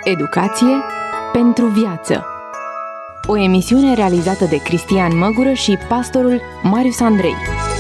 Educație pentru viață. O emisiune realizată de Cristian Măgură și pastorul Marius Andrei.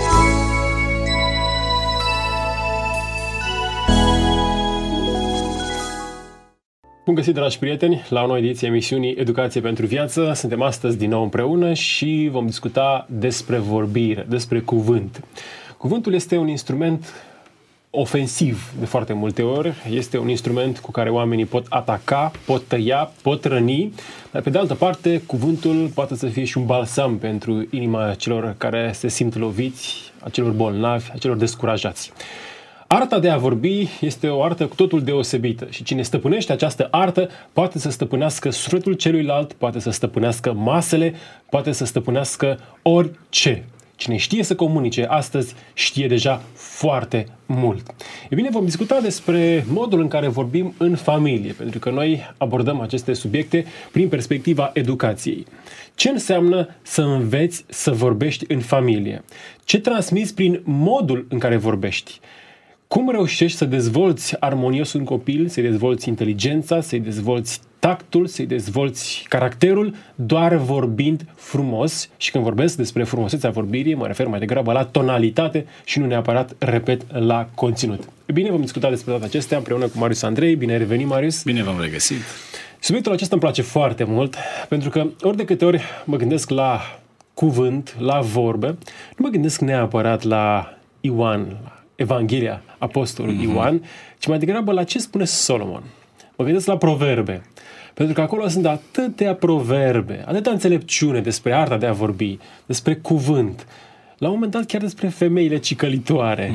Bun găsit, dragi prieteni, la o nouă ediție a emisiunii Educație pentru viață. Suntem astăzi din nou împreună și vom discuta despre vorbire, despre cuvânt. Cuvântul este un instrument ofensiv de foarte multe ori. Este un instrument cu care oamenii pot ataca, pot tăia, pot răni, dar pe de altă parte cuvântul poate să fie și un balsam pentru inima celor care se simt loviți, a celor bolnavi, a celor descurajați. Arta de a vorbi este o artă cu totul deosebită și cine stăpânește această artă poate să stăpânească sufletul celuilalt, poate să stăpânească masele, poate să stăpânească orice. Cine știe să comunice astăzi știe deja foarte mult. E bine, vom discuta despre modul în care vorbim în familie, pentru că noi abordăm aceste subiecte prin perspectiva educației. Ce înseamnă să înveți să vorbești în familie? Ce transmiți prin modul în care vorbești? Cum reușești să dezvolți armonios un copil, să-i dezvolți inteligența, să-i dezvolți tactul, să-i dezvolți caracterul, doar vorbind frumos? Și când vorbesc despre frumusețea vorbirii, mă refer mai degrabă la tonalitate și nu neapărat, repet, la conținut. Bine, vom discuta despre toate acestea împreună cu Marius Andrei. Bine ai revenit, Marius! Bine v-am regăsit! Subiectul acesta îmi place foarte mult, pentru că ori de câte ori mă gândesc la cuvânt, la vorbe, nu mă gândesc neapărat la Ioan, la Evanghelia Apostolului Ioan, ci mai degrabă la ce spune Solomon. Mă gândesc la proverbe, pentru că acolo sunt atâtea proverbe, atâta înțelepciune despre arta de a vorbi, despre cuvânt, la un moment dat chiar despre femeile cicălitoare.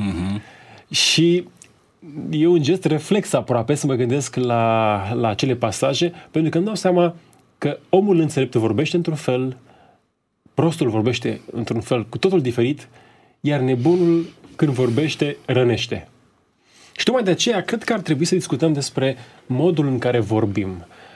Și e un gest reflex aproape să mă gândesc la acele pasaje, pentru că îmi dau seama că omul înțelept vorbește într-un fel, prostul vorbește într-un fel cu totul diferit, iar nebunul când vorbește, rănește. Și tocmai de aceea, cred că ar trebui să discutăm despre modul în care vorbim.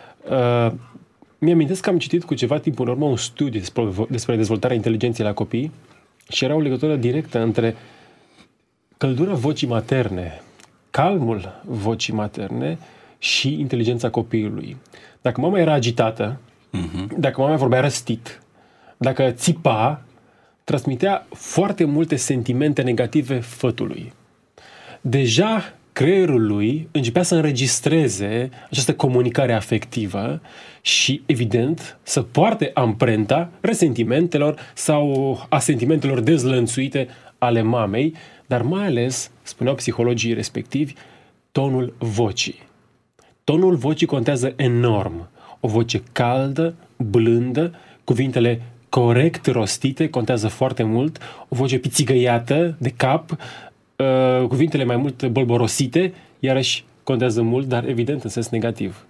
Mi-amintesc că am citit cu ceva timp în urmă un studiu despre dezvoltarea inteligenței la copii și era o legătură directă între căldura vocii materne, calmul vocii materne și inteligența copilului. Dacă mama era agitată, dacă mama vorbea răstit, dacă țipa, transmitea foarte multe sentimente negative fătului. Deja creierul lui începea să înregistreze această comunicare afectivă și, evident, să poarte amprenta resentimentelor sau a sentimentelor dezlănțuite ale mamei, dar mai ales, spuneau psihologii respectivi, tonul vocii. Tonul vocii contează enorm. O voce caldă, blândă, cuvintele corect rostite contează foarte mult, o voce pițigăiată de cap, cuvintele mai mult bolborosite, iarăși contează mult, dar evident în sens negativ.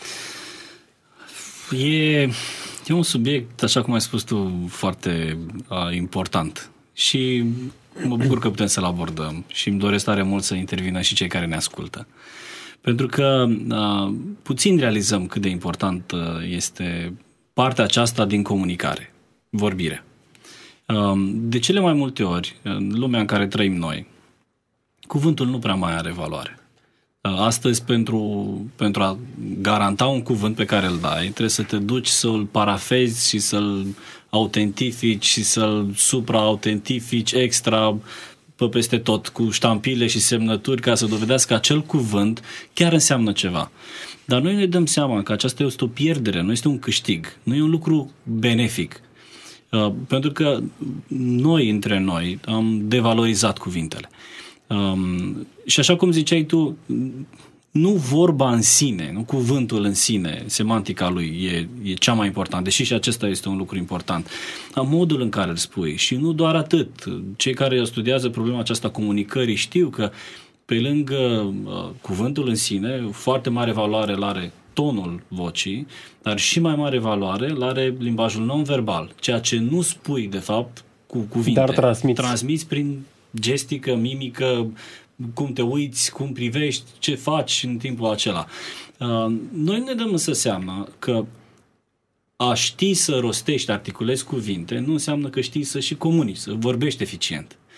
E un subiect, așa cum ai spus tu, foarte important și mă bucur că putem să-l abordăm și îmi doresc tare mult să intervină și cei care ne ascultă. Pentru că puțin realizăm cât de important este partea aceasta din comunicare. Vorbire. De cele mai multe ori, în lumea în care trăim noi, cuvântul nu prea mai are valoare. Astăzi, pentru a garanta un cuvânt pe care îl dai, trebuie să te duci să-l parafezi și să-l autentifici și să-l supra-autentifici extra pe peste tot, cu ștampile și semnături, ca să dovedească că acel cuvânt chiar înseamnă ceva. Dar noi ne dăm seama că aceasta este o pierdere, nu este un câștig, nu e un lucru benefic. Pentru că noi, între noi, am devalorizat cuvintele. Și așa cum ziceai tu, nu vorba în sine, nu cuvântul în sine, semantica lui e cea mai importantă, deși și acesta este un lucru important. Modul în care îl spui și nu doar atât. Cei care studiază problema aceasta comunicării știu că pe lângă cuvântul în sine, foarte mare valoare îl are tonul vocii, dar și mai mare valoare îl are limbajul non-verbal, ceea ce nu spui, de fapt, cu cuvinte. Dar transmiți prin gestică, mimică, cum te uiți, cum privești, ce faci în timpul acela. Noi ne dăm însă seama că a ști să rostești, articulezi cuvinte, nu înseamnă că știi să și comunici, să vorbești eficient.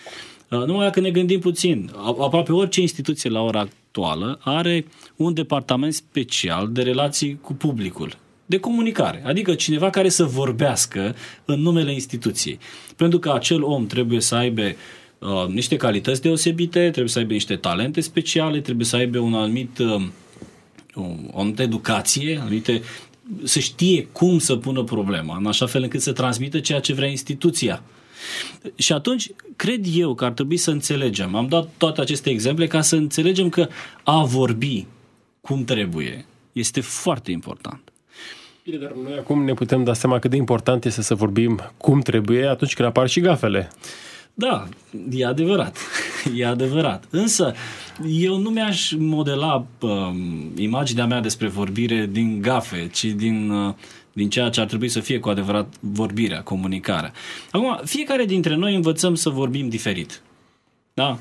Numai dacă ne gândim puțin, aproape orice instituție la ora actuală are un departament special de relații cu publicul, de comunicare, adică cineva care să vorbească în numele instituției. Pentru că acel om trebuie să aibă niște calități deosebite, trebuie să aibă niște talente speciale, trebuie să aibă o anumită educație, să știe cum să pună problema, în așa fel încât să transmită ceea ce vrea instituția. Și atunci, cred eu că ar trebui să înțelegem, am dat toate aceste exemple ca să înțelegem că a vorbi cum trebuie este foarte important. Bine, dar noi acum ne putem da seama cât de important este să vorbim cum trebuie atunci când apar și gafele. Da, e adevărat. E adevărat. Însă, eu nu mi-aș modela imaginea mea despre vorbire din gafe, ci din ceea ce ar trebui să fie cu adevărat vorbirea, comunicarea. Acum, fiecare dintre noi învățăm să vorbim diferit. Da?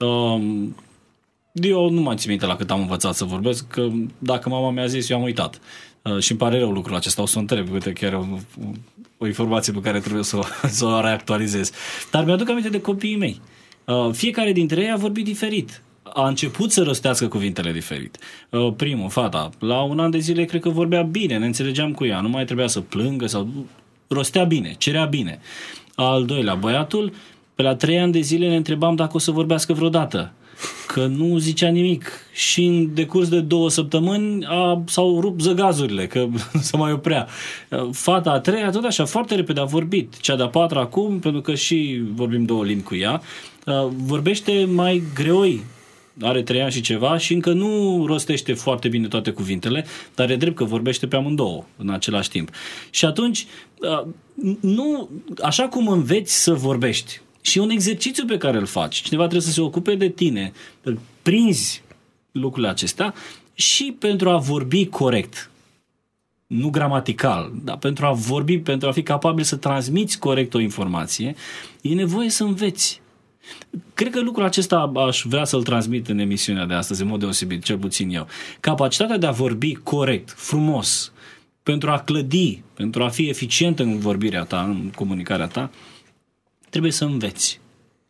Eu nu mai țin minte la cât am învățat să vorbesc, că dacă mama mi-a zis, eu am uitat. Și îmi pare rău lucrul acesta, o să o întreb, uite, chiar o informație pe care trebuie să o reactualizez. Dar mi-aduc aminte de copiii mei. Fiecare dintre ei a vorbit diferit. A început să rostească cuvintele diferit. Primul, fata, la 1 an de zile cred că vorbea bine, ne înțelegeam cu ea, nu mai trebuia să plângă sau rostea bine, cerea bine. Al doilea, băiatul, pe la 3 ani de zile ne întrebam dacă o să vorbească vreodată, că nu zicea nimic și în decurs de 2 săptămâni s-au rupt zăgazurile, că se mai oprea. Fata a 3-a, tot așa, foarte repede a vorbit. Cea de-a 4-a acum, pentru că și vorbim 2 limbi cu ea, vorbește mai greoi. Are 3 ani și ceva și încă nu rostește foarte bine toate cuvintele, dar e drept că vorbește pe amândouă în același timp. Și atunci, nu, așa cum înveți să vorbești, și un exercițiu pe care îl faci, cineva trebuie să se ocupe de tine, îl prinzi lucrurile acestea și pentru a vorbi corect, nu gramatical, dar pentru a vorbi, pentru a fi capabil să transmiți corect o informație, e nevoie să înveți. Cred că lucrul acesta aș vrea să-l transmit în emisiunea de astăzi, în mod deosebit, cel puțin eu. Capacitatea de a vorbi corect, frumos, pentru a clădi, pentru a fi eficient în vorbirea ta, în comunicarea ta, trebuie să înveți.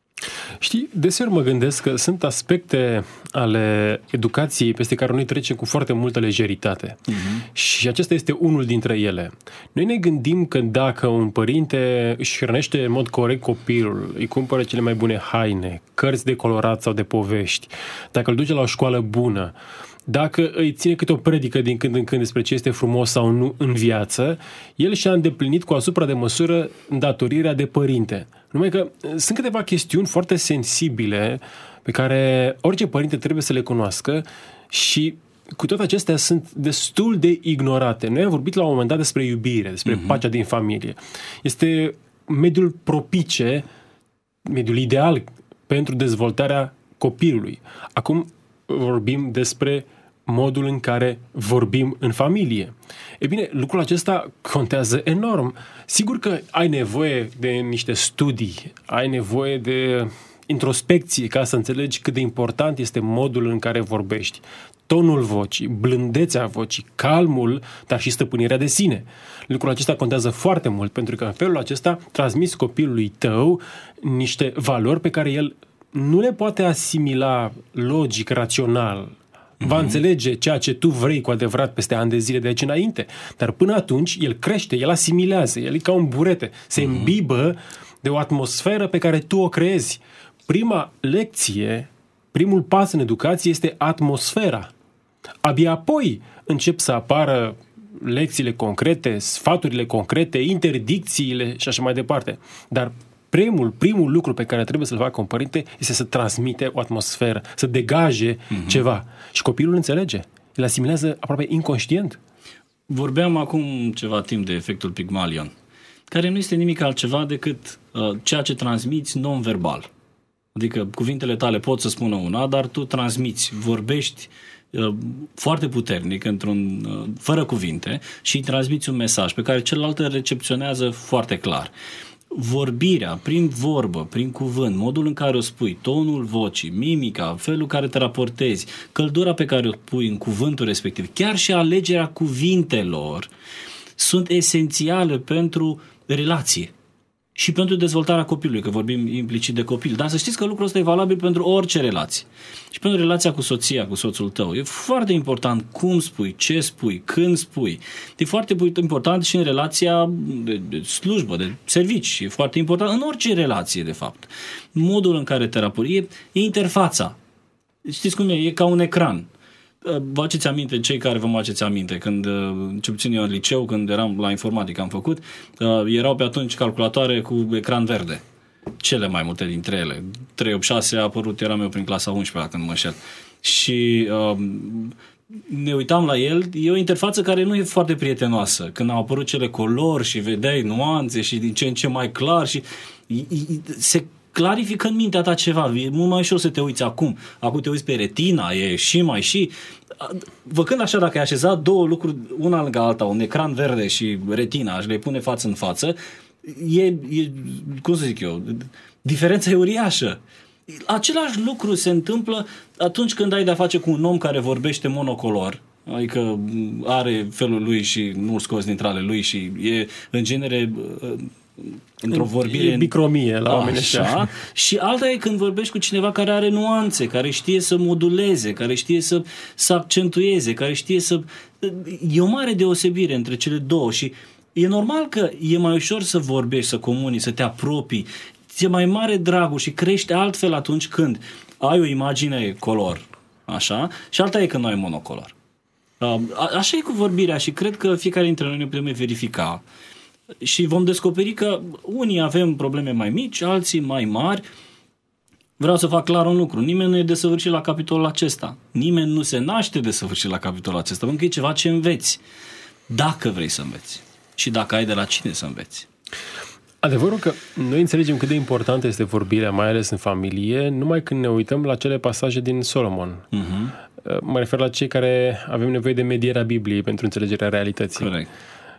Știi, deseori mă gândesc că sunt aspecte ale educației peste care noi trecem cu foarte multă lejeritate. Și acesta este unul dintre ele. Noi ne gândim că dacă un părinte își hrănește în mod corect copilul, îi cumpără cele mai bune haine, cărți de colorat sau de povești, dacă îl duce la o școală bună, dacă îi ține câte o predică din când în când despre ce este frumos sau nu în viață, el și-a îndeplinit cu asupra de măsură îndatorirea de părinte. Numai că sunt câteva chestiuni foarte sensibile pe care orice părinte trebuie să le cunoască și cu toate acestea sunt destul de ignorate. Noi am vorbit la un moment dat despre iubire, despre pacea din familie. Este mediul propice, mediul ideal pentru dezvoltarea copilului. Acum vorbim despre modul în care vorbim în familie. E bine, lucrul acesta contează enorm. Sigur că ai nevoie de niște studii, ai nevoie de introspecție ca să înțelegi cât de important este modul în care vorbești. Tonul vocii, blândețea vocii, calmul, dar și stăpânirea de sine. Lucrul acesta contează foarte mult, pentru că în felul acesta transmiți copilului tău niște valori pe care el nu le poate asimila logic, rațional. Va înțelege ceea ce tu vrei cu adevărat peste ani de zile de aici înainte. Dar până atunci el crește, el asimilează, el e ca un burete, se îmbibă de o atmosferă pe care tu o creezi. Prima lecție, primul pas în educație este atmosfera. Abia apoi încep să apară lecțiile concrete, sfaturile concrete, interdicțiile și așa mai departe. Dar primul lucru pe care trebuie să-l facă un părinte este să transmite o atmosferă, să degaje ceva. Și copilul înțelege. Îl asimilează aproape inconștient. Vorbeam acum ceva timp de efectul Pygmalion, care nu este nimic altceva decât ceea ce transmiți non-verbal. Adică cuvintele tale pot să spună una, dar tu transmiți, vorbești foarte puternic, fără cuvinte, și îi transmiți un mesaj pe care celălalt îl recepționează foarte clar. Vorbirea, prin vorbă, prin cuvânt, modul în care o spui, tonul vocii, mimica, felul în care te raportezi, căldura pe care o pui în cuvântul respectiv, chiar și alegerea cuvintelor, sunt esențiale pentru relație. și pentru dezvoltarea copilului, că vorbim implicit de copil. Dar să știți că lucrul ăsta e valabil pentru orice relație. Și pentru relația cu soția, cu soțul tău. E foarte important cum spui, ce spui, când spui. E foarte important și în relația de slujbă, de servici. E foarte important în orice relație, de fapt. Modul în care te raportezi. E interfața. Știți cum e? E ca un ecran. Vă aceți aminte, cei care vă mai aceți aminte, când, ce puțin eu în liceu, când eram la informatică, am făcut, erau pe atunci calculatoare cu ecran verde. Cele mai multe dintre ele. 386 a apărut, eram eu prin clasa 11-a, când mă înșel. Și ne uitam la el, e o interfață care nu e foarte prietenoasă. Când au apărut cele colori și vedeai nuanțe și din ce în ce mai clar și se clarifică în mintea ta ceva. E mult mai ușor să te uiți acum. Acum te uiți pe retina, e și văcând așa, dacă ai așezat două lucruri una lângă alta, un ecran verde și retina și le pune față în față, e cum să zic eu, diferența e uriașă. Același lucru se întâmplă atunci când ai de-a face cu un om care vorbește monocolor, adică are felul lui și nu-l scoți dintre ale lui și e în genere într-o vorbire... E bicromie la oameni așa. Și alta e când vorbești cu cineva care are nuanțe, care știe să moduleze, care știe să accentueze, care știe să... E o mare deosebire între cele două și e normal că e mai ușor să vorbești, să comunici, să te apropii, ți-e mai mare dragul și crești altfel atunci când ai o imagine color, așa, și alta e când nu ai monocolor. Așa e cu vorbirea și cred că fiecare dintre noi ne putem verifica și vom descoperi că unii avem probleme mai mici, alții mai mari. Vreau să fac clar un lucru. Nimeni nu e desăvârșit la capitolul acesta. Nimeni nu se naște desăvârșit la capitolul acesta, pentru că e ceva ce înveți. Dacă vrei să înveți. Și dacă ai de la cine să înveți. Adevărul că noi înțelegem cât de importantă este vorbirea, mai ales în familie, numai când ne uităm la cele pasaje din Solomon. Mă refer la cei care avem nevoie de medierea Bibliei pentru înțelegerea realității. Corect.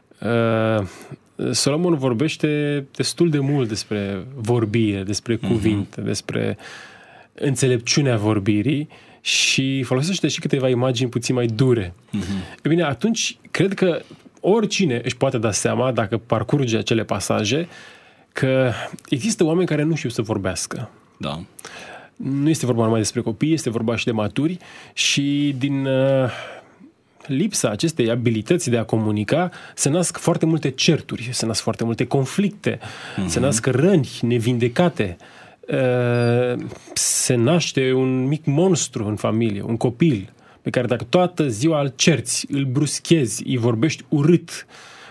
Solomon vorbește destul de mult despre vorbire, despre cuvinte, despre înțelepciunea vorbirii și folosește și câteva imagini puțin mai dure. E bine, atunci cred că oricine își poate da seama, dacă parcurge acele pasaje, că există oameni care nu știu să vorbească. Da. Nu este vorba numai despre copii, este vorba și de maturi și din lipsa acestei abilități de a comunica se nasc foarte multe certuri, se nasc foarte multe conflicte, se nasc răni nevindecate, se naște un mic monstru în familie, un copil pe care dacă toată ziua îl cerți, îl bruschezi, îi vorbești urât,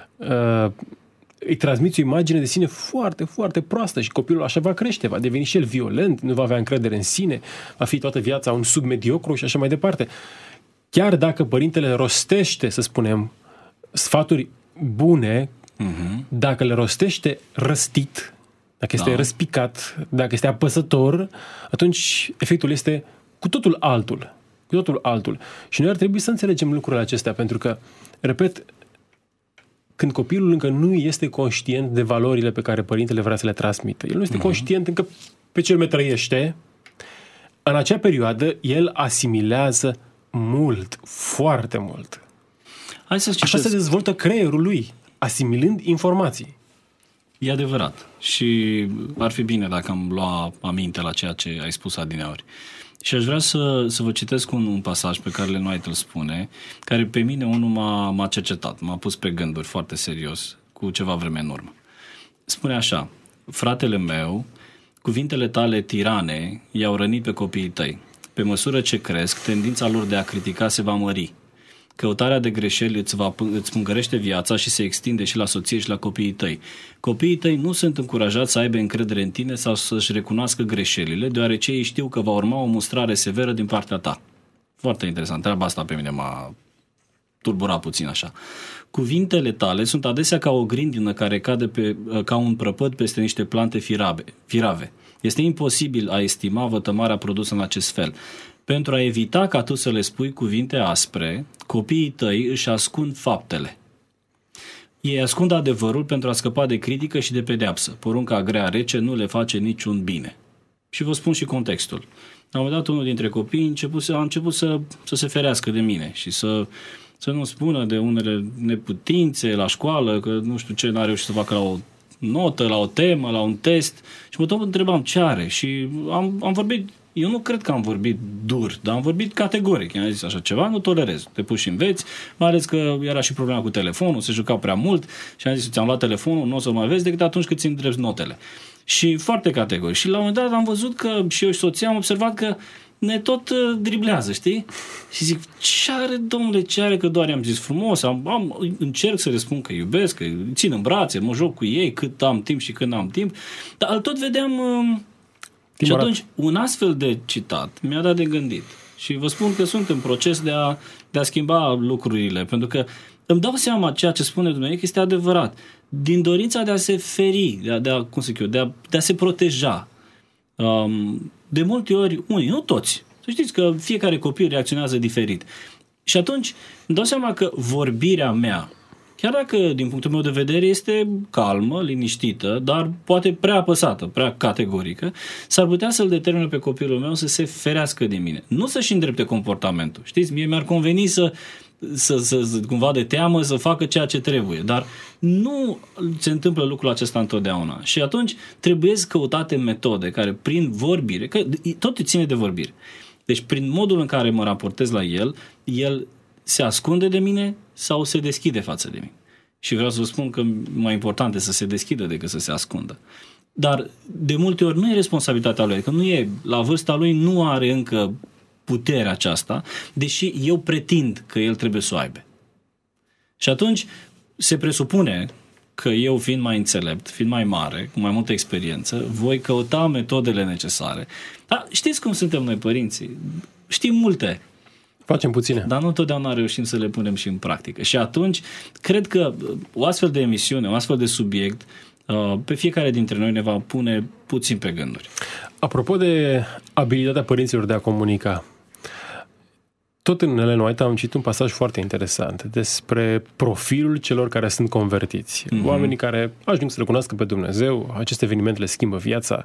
îi transmiți o imagine de sine foarte, foarte proastă și copilul așa va crește, va deveni și el violent, nu va avea încredere în sine, va fi toată viața un submediocru și așa mai departe. Chiar dacă părintele rostește, să spunem, sfaturi bune, dacă le rostește răstit, dacă este răspicat, dacă este apăsător, atunci efectul este cu totul altul. Cu totul altul. Și noi ar trebui să înțelegem lucrurile acestea, pentru că, repet, când copilul încă nu este conștient de valorile pe care părintele vrea să le transmită, el nu este conștient încă pe ce lume trăiește, în acea perioadă el asimilează mult, foarte mult. Hai să așa se dezvoltă creierul lui, asimilând informații. E adevărat. Și ar fi bine dacă am lua aminte la ceea ce ai spus adineauri. Și aș vrea să vă citesc un pasaj pe care Ellen White îl spune, care pe mine unul m-a cercetat, m-a pus pe gânduri foarte serios cu ceva vreme în urmă. Spune așa: fratele meu, cuvintele tale tirane i-au rănit pe copiii tăi. Pe măsură ce cresc, tendința lor de a critica se va mări. Căutarea de greșeli îți mângărește viața și se extinde și la soție și la copiii tăi. Copiii tăi nu sunt încurajați să aibă încredere în tine sau să-și recunoască greșelile, deoarece ei știu că va urma o mustrare severă din partea ta. Foarte interesant. Treaba asta pe mine m-a tulburat puțin așa. Cuvintele tale sunt adesea ca o grindină care cade ca un prăpăd peste niște plante firave. Este imposibil a estima vătămarea produsă în acest fel. Pentru a evita ca tu să le spui cuvinte aspre, copiii tăi își ascund faptele. Ei ascund adevărul pentru a scăpa de critică și de pedeapsă. Porunca grea rece nu le face niciun bine. Și vă spun și contextul. La un moment dat, unul dintre copii a început să se ferească de mine și să nu spună de unele neputințe la școală, că nu știu ce n-a reușit să facă la o notă la o temă, la un test și mă tot întrebam ce are și am vorbit, eu nu cred că am vorbit dur, dar am vorbit categoric. I-am zis așa ceva, nu tolerez, te pui și înveți, mai ales că era și problema cu telefonul, se jucau prea mult și am zis, ți-am luat telefonul, nu o să mai vezi decât atunci când ți-mi drept notele. Și foarte categoric. Și la un moment dat am văzut că și eu și soția am observat că ne tot driblează, știi? Și zic, ce are, domnule, ce are, că doar i-am zis frumos, încerc să le spun că iubesc, că îi țin în brațe, mă joc cu ei cât am timp și când am timp, dar îl tot vedeam... Și atunci, un astfel de citat mi-a dat de gândit. Și vă spun că sunt în proces de a schimba lucrurile, pentru că îmi dau seama ceea ce spune Dumnezeu că este adevărat. Din dorința de a se feri, de a se proteja. De multe ori, unii, nu toți. Să știți că fiecare copil reacționează diferit. Și atunci îmi dau seama că vorbirea mea, chiar dacă din punctul meu de vedere este calmă, liniștită, dar poate prea apăsată, prea categorică, s-ar putea să-l determine pe copilul meu să se ferească de mine. Nu să-și îndrepte comportamentul. Știți, mie mi-ar conveni să cumva de teamă să facă ceea ce trebuie, dar nu se întâmplă lucrul acesta întotdeauna. Și atunci trebuie căutate metode care prin vorbire, că tot ține de vorbire. Deci prin modul în care mă raportez la el se ascunde de mine sau se deschide față de mine. Și vreau să vă spun că mai important este să se deschidă decât să se ascundă. Dar de multe ori nu e responsabilitatea lui, că nu e, la vârsta lui nu are încă puterea aceasta, deși eu pretind că el trebuie să o aibă. Și atunci se presupune că eu, fiind mai înțelept, fiind mai mare, cu mai multă experiență, voi căuta metodele necesare. Dar știți cum suntem noi părinții? Știm multe. Facem puține. Dar nu întotdeauna reușim să le punem și în practică. Și atunci, cred că o astfel de emisiune, un astfel de subiect, pe fiecare dintre noi ne va pune puțin pe gânduri. Apropo de abilitatea părinților de a comunica, tot în Ellen White am citit un pasaj foarte interesant despre profilul celor care sunt convertiți. Mm-hmm. Oamenii care ajung să le cunoască pe Dumnezeu, aceste evenimente le schimbă viața,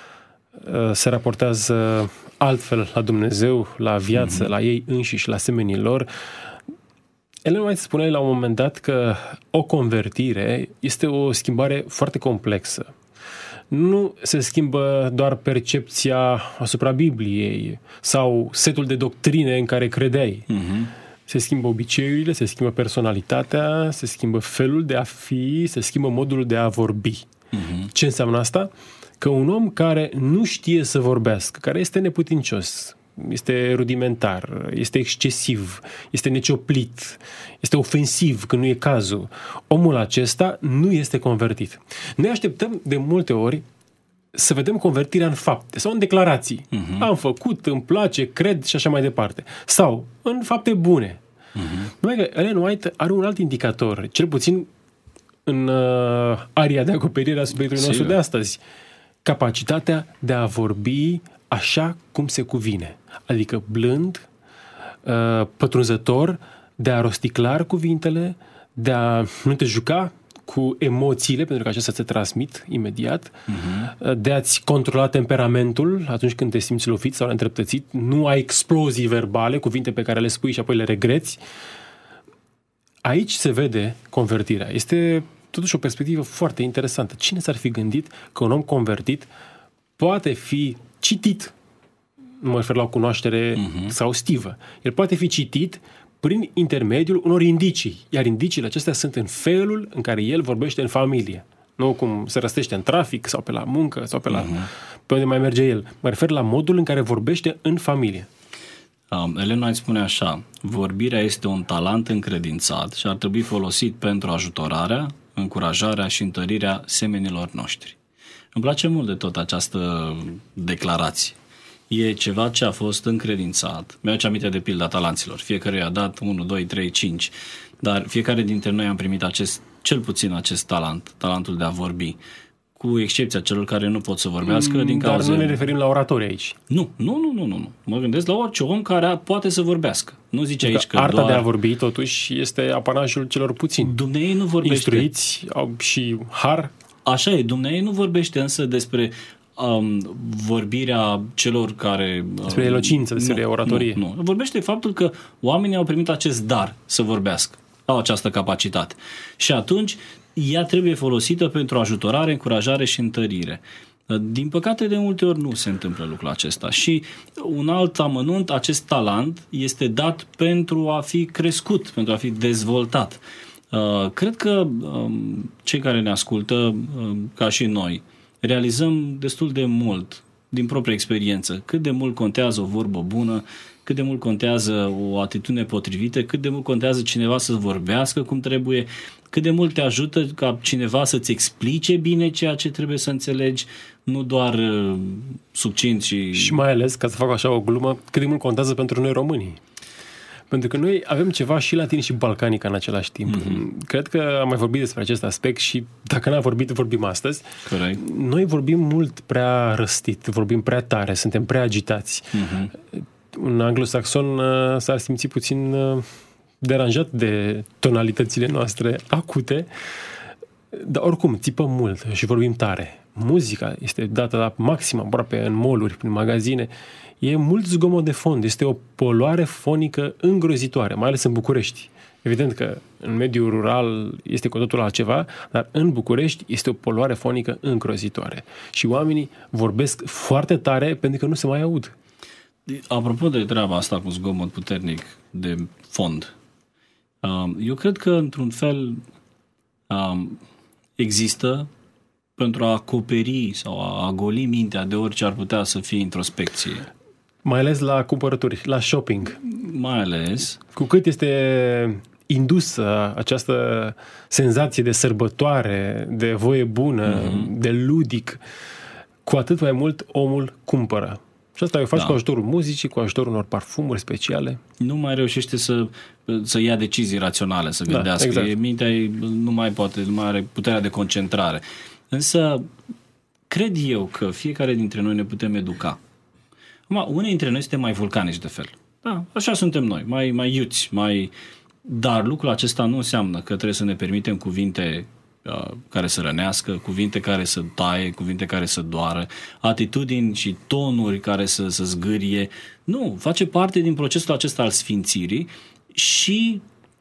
se raportează altfel la Dumnezeu, la viață, la ei înșiși, la semenii lor. Ellen White spune la un moment dat că o convertire este o schimbare foarte complexă. Nu se schimbă doar percepția asupra Bibliei sau setul de doctrine în care credeai. Se schimbă obiceiurile, se schimbă personalitatea, se schimbă felul de a fi, se schimbă modul de a vorbi. Ce înseamnă asta? Că un om care nu știe să vorbească, care este neputincios, este rudimentar, este excesiv, este necioplit, este ofensiv când nu e cazul, omul acesta nu este convertit. Noi așteptăm de multe ori să vedem convertirea în fapte sau în declarații. Am făcut, îmi place, cred și așa mai departe. Sau în fapte bune. Numai că Ellen White are un alt indicator, cel puțin în aria de acoperire a subiectului nostru de astăzi. Capacitatea de a vorbi așa cum se cuvine. Adică blând, pătrunzător, de a rosti clar cuvintele, de a nu te juca cu emoțiile, pentru că acestea se transmit imediat, de a-ți controla temperamentul atunci când te simți lovit sau întreptățit, nu ai explozii verbale, cuvinte pe care le spui și apoi le regreți. Aici se vede convertirea. Este totuși o perspectivă foarte interesantă. Cine s-ar fi gândit că un om convertit poate fi citit? Nu mă refer la o cunoaștere exhaustivă. El poate fi citit prin intermediul unor indicii. Iar indiciile acestea sunt în felul în care el vorbește în familie. Nu cum se răstește în trafic sau pe la muncă sau pe unde mai merge el. Mă refer la modul în care vorbește în familie. Ellen White spune așa: vorbirea este un talent încredințat și ar trebui folosit pentru ajutorarea, încurajarea și întărirea semenilor noștri. Îmi place mult de tot această declarație. E ceva ce a fost încredințat. Mi-aduce aminte de pilda talanților. Fiecare i-a dat 1, 2, 3, 5. Dar fiecare dintre noi am primit cel puțin acest talent, talentul de a vorbi. Cu excepția celor care nu pot să vorbească din cauza... Dar nu ne referim la oratori aici. Nu. Mă gândesc la orice om care poate să vorbească. Nu zice aici că arta de a vorbi, totuși, este apanajul celor puțini. Dumnezeu nu vorbește... Instruiți, au și har. Așa e, Dumnezeu nu vorbește însă despre vorbirea celor care... Despre elocință, despre oratorie. Nu. Vorbește faptul că oamenii au primit acest dar să vorbească. Au această capacitate. Și atunci ea trebuie folosită pentru ajutorare, încurajare și întărire. Din păcate, de multe ori nu se întâmplă lucrul acesta. Și un alt amănunt, acest talent este dat pentru a fi crescut, pentru a fi dezvoltat. Cred că cei care ne ascultă, ca și noi, realizăm destul de mult din propria experiență cât de mult contează o vorbă bună, cât de mult contează o atitudine potrivită, cât de mult contează cineva să vorbească cum trebuie, cât de mult te ajută ca cineva să-ți explice bine ceea ce trebuie să înțelegi, nu doar succint și... Și mai ales, ca să fac așa o glumă, cât de mult contează pentru noi românii. Pentru că noi avem ceva și latin și balcanic în același timp. Cred că am mai vorbit despre acest aspect și dacă n-am vorbit, vorbim astăzi. Corect. Noi vorbim mult prea răstit, vorbim prea tare, suntem prea agitați. Un anglosaxon s-ar simți puțin deranjat de tonalitățile noastre acute, dar oricum țipăm mult și vorbim tare. Muzica este dată la maxim, aproape în mall-uri, prin magazine. E mult zgomot de fond, este o poluare fonică îngrozitoare, mai ales în București. Evident că în mediul rural este cu totul altceva, dar în București este o poluare fonică îngrozitoare. Și oamenii vorbesc foarte tare pentru că nu se mai aud. Apropo de treaba asta cu zgomot puternic de fond, eu cred că, într-un fel, există pentru a acoperi sau a goli mintea de orice ar putea să fie introspecție. Mai ales la cumpărături, la shopping. Mai ales. Cu cât este indusă această senzație de sărbătoare, de voie bună, de ludic, cu atât mai mult omul cumpără. Și asta o faci cu ajutorul muzicii, cu ajutorul unor parfumuri speciale. Nu mai reușește să ia decizii raționale, să gândească. Exact. Mintea nu mai are puterea de concentrare. Însă, cred eu că fiecare dintre noi ne putem educa. Unii dintre noi suntem mai vulcanici de fel. Da, așa suntem noi, mai iuți, dar lucrul acesta nu înseamnă că trebuie să ne permitem cuvinte care să rănească, cuvinte care să taie, cuvinte care să doară, atitudini și tonuri care să zgârie. Nu, face parte din procesul acesta al sfințirii și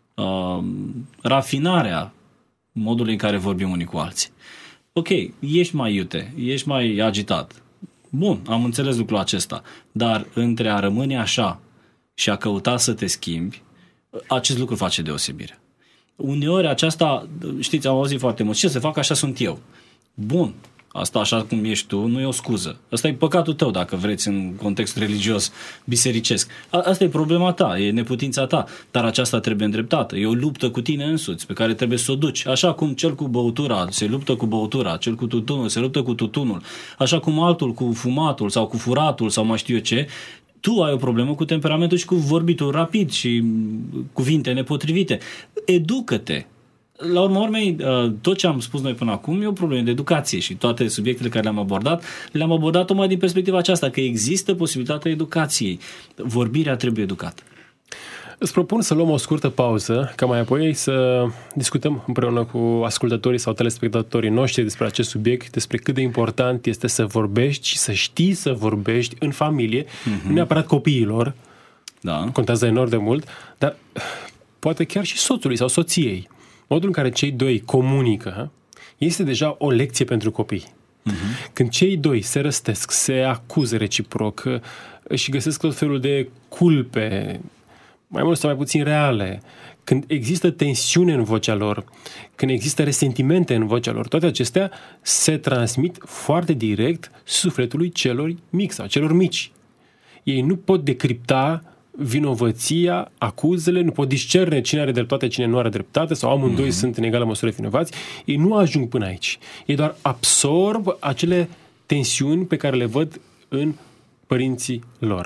rafinarea modului în care vorbim unii cu alții. Ok, ești mai iute, ești mai agitat. Bun, am înțeles lucrul acesta, dar între a rămâne așa și a căuta să te schimbi, acest lucru face deosebire. Uneori aceasta, știți, am auzit foarte mult, ce să fac, așa sunt eu. Bun, asta așa cum ești tu nu e o scuză. Asta e păcatul tău, dacă vreți, în context religios, bisericesc. Asta e problema ta, e neputința ta, dar aceasta trebuie îndreptată. E o luptă cu tine însuți, pe care trebuie să o duci. Așa cum cel cu băutura se luptă cu băutura, cel cu tutunul se luptă cu tutunul, așa cum altul cu fumatul sau cu furatul sau mai știu eu ce, tu ai o problemă cu temperamentul și cu vorbitul rapid și cuvinte nepotrivite. Educă-te. La urma urmei, tot ce am spus noi până acum e o problemă de educație și toate subiectele care le-am abordat tocmai din perspectiva aceasta, că există posibilitatea educației. Vorbirea trebuie educată. Îți propun să luăm o scurtă pauză, ca mai apoi să discutăm împreună cu ascultătorii sau telespectatorii noștri despre acest subiect, despre cât de important este să vorbești și să știi să vorbești în familie, nu neapărat copiilor, contează enorm de mult, dar poate chiar și soțului sau soției. Modul în care cei doi comunică este deja o lecție pentru copii. Când cei doi se răstesc, se acuză reciproc și găsesc tot felul de culpe, mai mult sau mai puțin reale, când există tensiune în vocea lor, când există resentimente în vocea lor, toate acestea se transmit foarte direct sufletului celor mici sau celor mici. Ei nu pot decripta vinovăția, acuzele, nu pot discerne cine are dreptate, cine nu are dreptate sau amândoi sunt în egală măsură vinovați. Ei nu ajung până aici. Ei doar absorb acele tensiuni pe care le văd în părinții lor.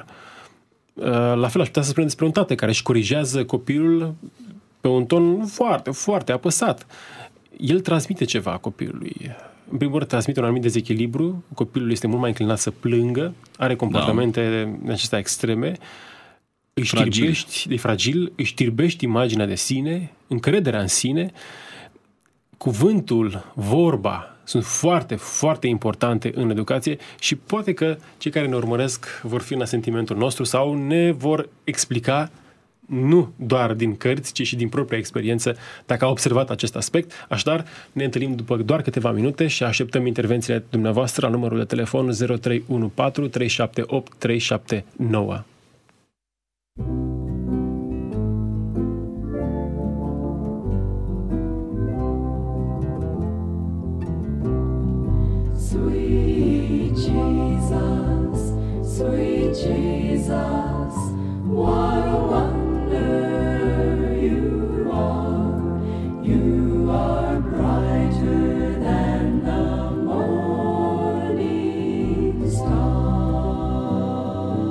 La fel aș putea să spunem despre un tată care își corigează copilul pe un ton foarte, foarte apăsat. El transmite ceva copilului. În primul rând, transmite un anumit dezechilibru, copilul este mult mai înclinat să plângă, are comportamente acestea extreme, e fragil, își știrbești imaginea de sine, încrederea în sine. Cuvântul, vorba sunt foarte, foarte importante în educație și poate că cei care ne urmăresc vor fi în asentimentul nostru sau ne vor explica nu doar din cărți, ci și din propria experiență, dacă a observat acest aspect. Așadar, ne întâlnim după doar câteva minute și așteptăm intervențiile dumneavoastră la numărul de telefon 0314 378 379. Sweet Jesus, sweet Jesus, what a wonder you are. You are brighter than the morning star.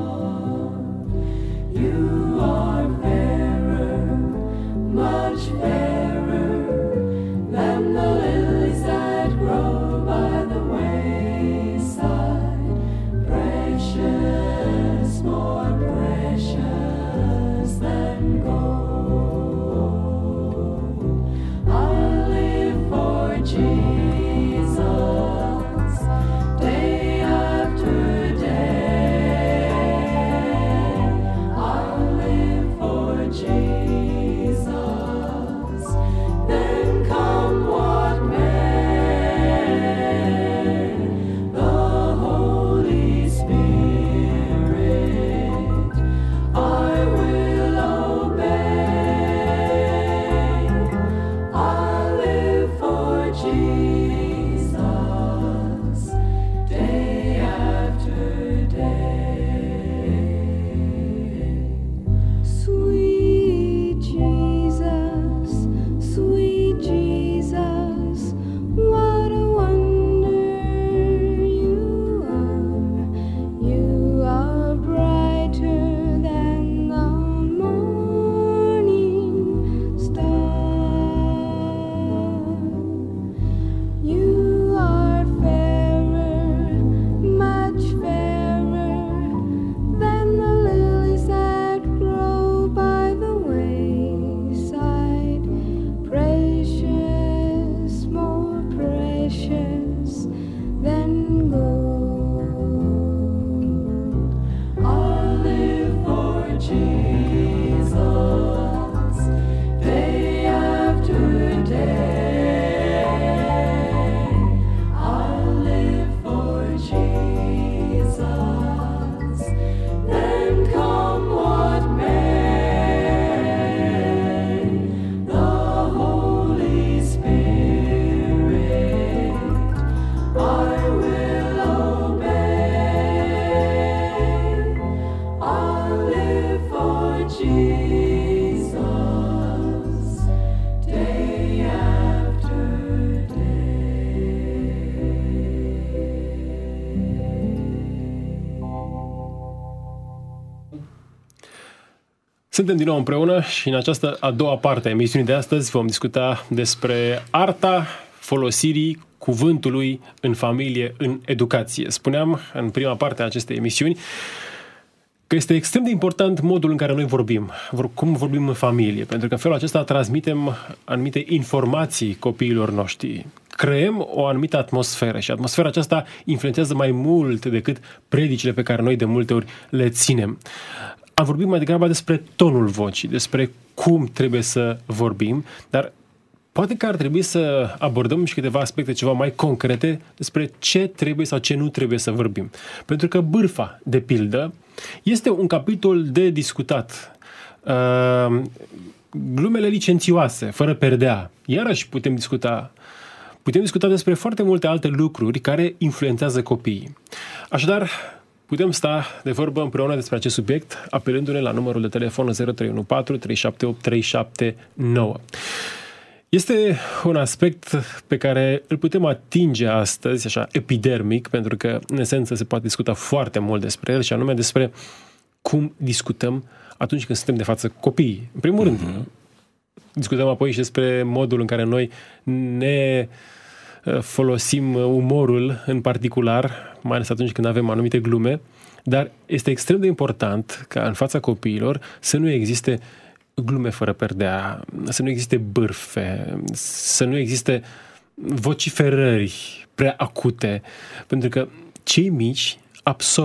You are fairer, much fairer than the lilies that grow by the wayside. Precious, more precious than gold. I live for Jesus day after day. I live for Jesus. Then come what may, the Holy Spirit I will obey. I live for Jesus day after day. Sweet Jesus, sweet Jesus, what a wonder you are. You are brighter than the morning star. You are fairer, much fairer than the lilies that grow by the wayside. Precious, more precious than gold. I live for Jesus day after day. I live for Jesus. Then come what may, the Holy Spirit I will obey. I live for Jesus day after day. Suntem din nou împreună și în această a doua parte a emisiunii de astăzi vom discuta despre arta folosirii cuvântului în familie, în educație. Spuneam în prima parte a acestei emisiuni că este extrem de important modul în care noi vorbim, cum vorbim în familie, pentru că în felul acesta transmitem anumite informații copiilor noștri. Creăm o anumită atmosferă și atmosfera aceasta influențează mai mult decât predicile pe care noi de multe ori le ținem. Am vorbit mai degrabă despre tonul vocii, despre cum trebuie să vorbim, dar poate că ar trebui să abordăm și câteva aspecte ceva mai concrete despre ce trebuie sau ce nu trebuie să vorbim. Pentru că bârfa, de pildă, este un capitol de discutat. Glumele licențioase, fără perdea, iarăși putem discuta despre foarte multe alte lucruri care influențează copiii. Așadar, putem sta de vorbă împreună despre acest subiect, apelându-ne la numărul de telefon 0314 378 379. Este un aspect pe care îl putem atinge astăzi, așa, epidermic, pentru că, în esență, se poate discuta foarte mult despre el, și anume despre cum discutăm atunci când suntem de față copiii. În primul rând, discutăm apoi și despre modul în care noi ne folosim umorul în particular, mai ales atunci când avem anumite glume, dar este extrem de important ca în fața copiilor să nu existe glume fără perdea, să nu existe bârfe, să nu existe vociferări prea acute, pentru că cei mici absorb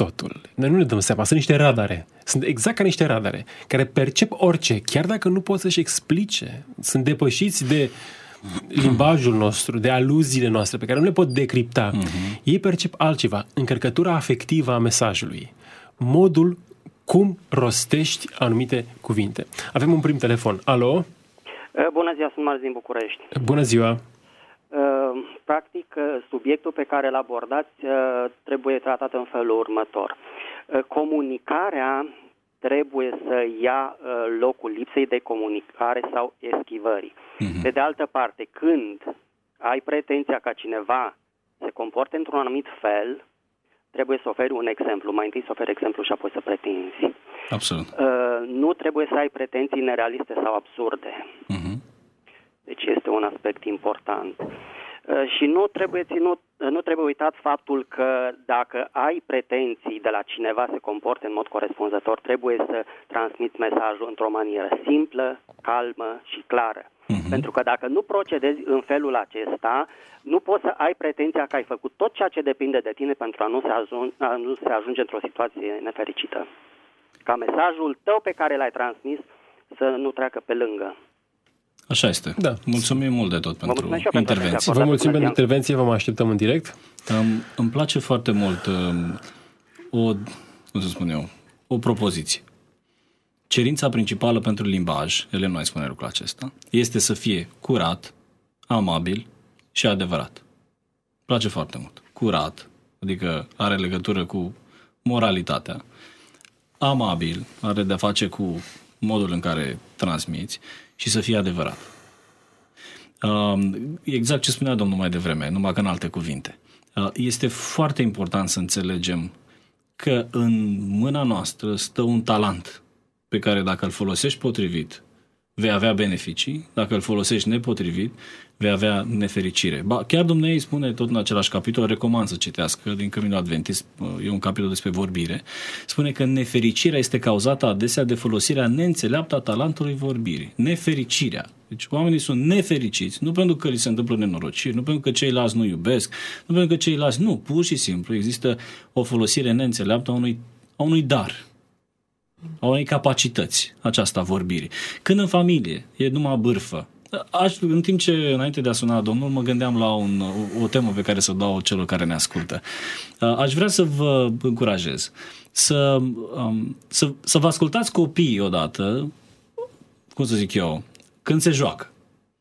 totul. Noi nu ne dăm seama, sunt niște radare. Sunt exact ca niște radare, care percep orice, chiar dacă nu pot să-și explice. Sunt depășiți de limbajul nostru, de aluziile noastre, pe care nu le pot decripta. Ei percep altceva, încărcătura afectivă a mesajului. Modul cum rostești anumite cuvinte. Avem un prim telefon. Alo? Bună ziua, sunt Marz din București. Bună ziua! Practic, subiectul pe care îl abordați trebuie tratat în felul următor. Comunicarea trebuie să ia locul lipsei de comunicare sau eschivării. Pe de altă parte, când ai pretenția ca cineva se comporte într-un anumit fel, trebuie să oferi un exemplu. Mai întâi să oferi exemplu și apoi să pretinzi. Absolut. Nu trebuie să ai pretenții nerealiste sau absurde. Deci este un aspect important. Și nu trebuie uitat faptul că dacă ai pretenții de la cineva să se comporte în mod corespunzător, trebuie să transmiți mesajul într-o manieră simplă, calmă și clară. Pentru că dacă nu procedezi în felul acesta, nu poți să ai pretenția că ai făcut tot ceea ce depinde de tine pentru a nu se ajunge într-o situație nefericită. Ca mesajul tău pe care l-ai transmis să nu treacă pe lângă. Așa este. Da. Mulțumim mult de tot pentru intervenție. Vă mulțumim pentru intervenție, vă mai așteptăm în direct. Îmi place foarte mult o propoziție. Cerința principală pentru limbaj, Elena mai spune lucrul acesta, este să fie curat, amabil și adevărat. Îmi place foarte mult. Curat, adică are legătură cu moralitatea. Amabil, are de-a face cu modul în care transmiți și să fie adevărat. Exact ce spunea domnul mai devreme, numai că în alte cuvinte. Este foarte important să înțelegem că în mâna noastră stă un talent pe care dacă îl folosești potrivit, vei avea beneficii, dacă îl folosești nepotrivit, vei avea nefericire. Chiar Dumnezeu spune tot în același capitol, recomand să citească din Căminul Adventist, e un capitol despre vorbire, spune că nefericirea este cauzată adesea de folosirea neînțeleaptă a talentului vorbirii. Nefericirea. Deci oamenii sunt nefericiți, nu pentru că li se întâmplă nenorociri, nu pentru că ceilalți nu iubesc, nu pentru că ceilalți nu, pur și simplu există o folosire neînțeleaptă a unui dar, a unei capacități, aceasta vorbirii. Când în familie e numai bârfă, în timp ce înainte de a suna domnul mă gândeam la o temă pe care să o dau celor care ne ascultă. Aș vrea să vă încurajez să vă ascultați copiii odată, cum să zic eu, când se joacă.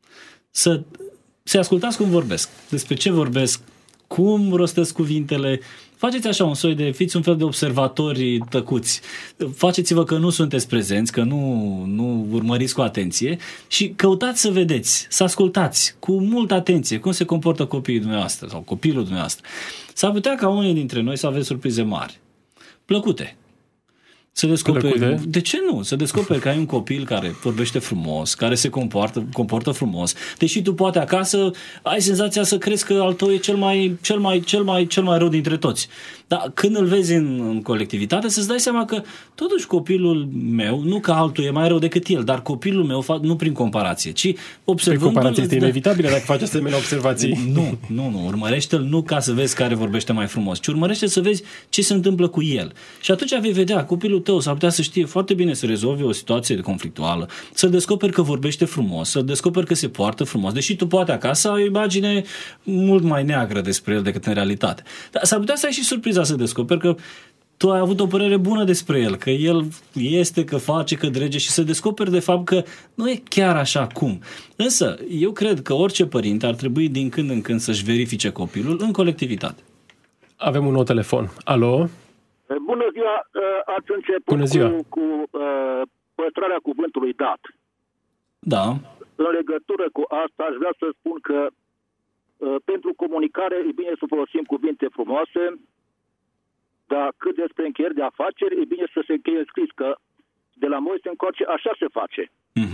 Să ascultați cum vorbesc, despre ce vorbesc, cum rostesc cuvintele. Faceți așa fiți un fel de observatori tăcuți. Faceți-vă că nu sunteți prezenți, că nu urmăriți cu atenție și căutați să vedeți, să ascultați cu multă atenție cum se comportă copiii dumneavoastră sau copilul dumneavoastră. S-ar putea ca unii dintre noi să aveți surprize mari, plăcute. Să descoperi, de ce nu? Să descoperi că ai un copil care vorbește frumos, care se comportă frumos, deși tu poate acasă ai senzația să crezi că al tău e cel mai rău dintre toți. Dar când îl vezi în colectivitate, să-ți dai seama că totuși copilul meu, nu că altul e mai rău decât el, dar copilul meu, nu prin comparație, ci observând. Comparația este inevitabilă dacă faci asemenea observații. Nu. Urmărește-l nu ca să vezi care vorbește mai frumos, ci urmărește să vezi ce se întâmplă cu el. Și atunci vei vedea, copilul tău s-ar putea să știe foarte bine să rezolve o situație conflictuală, să descoperi că vorbește frumos, să descoperi că se poartă frumos, deși tu poate acasă ai o imagine mult mai neagră despre el decât în realitate. Dar s-ar putea să ai și surpriza să descoperi că tu ai avut o părere bună despre el, că el este, că face, că drege și să descoperi de fapt că nu e chiar așa cum. Însă, eu cred că orice părinte ar trebui din când în când să-și verifice copilul în colectivitate. Avem un nou telefon. Alo? Bună ziua! Ați început cu păstrarea cuvântului dat. Da. În legătură cu asta aș vrea să spun că pentru comunicare e bine să folosim cuvinte frumoase, dar cât despre încheieri de afaceri, e bine să se încheie scris că de la Moise încoace așa se face.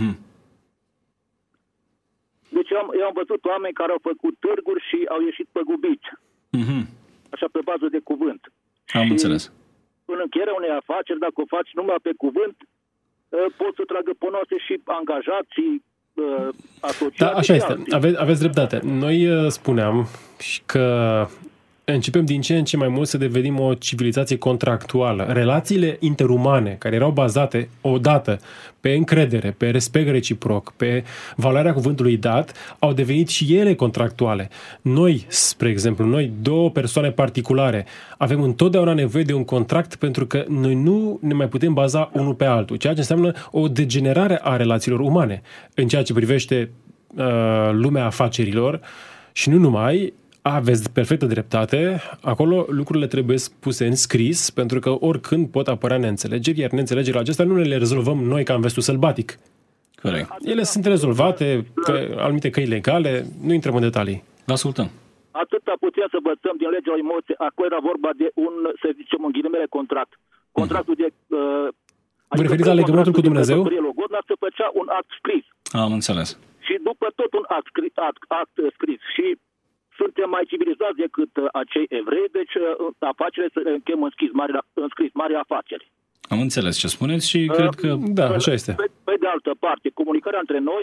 Deci eu am văzut oameni care au făcut târguri și au ieșit păgubiți. Așa pe bază de cuvânt. Am înțeles. În încheierea unei afaceri, dacă o faci numai pe cuvânt, pot să tragă ponoase și angajații, asociații. Da, așa este. Aveți dreptate. Noi spuneam că începem din ce în ce mai mult să devenim o civilizație contractuală. Relațiile interumane, care erau bazate odată pe încredere, pe respect reciproc, pe valoarea cuvântului dat, au devenit și ele contractuale. Noi, spre exemplu, noi, două persoane particulare, avem întotdeauna nevoie de un contract pentru că noi nu ne mai putem baza unul pe altul, ceea ce înseamnă o degenerare a relațiilor umane. În ceea ce privește lumea afacerilor și nu numai, aveți perfectă dreptate, acolo lucrurile trebuie puse în scris, pentru că oricând pot apărea neînțelegeri, iar neînțelegerile acestea nu le rezolvăm noi ca în vestul sălbatic. Corect. Ele sunt rezolvate pe anumite căi legale, nu intrăm în detalii. Vă ascultăm. Atâta putem să învățăm din legea lui Moise. Acolo era vorba de un, să zicem, în ghilimele, contract. Contractul de... Vă referiți la legământul cu Dumnezeu? Se făcea un act scris. Am înțeles. Și după tot un act scris. Și suntem mai civilizați decât acei evrei, deci afacerile se închem în scris mari afaceri. Am înțeles ce spuneți și cred că... Da, așa este. Pe de altă parte, comunicarea între noi,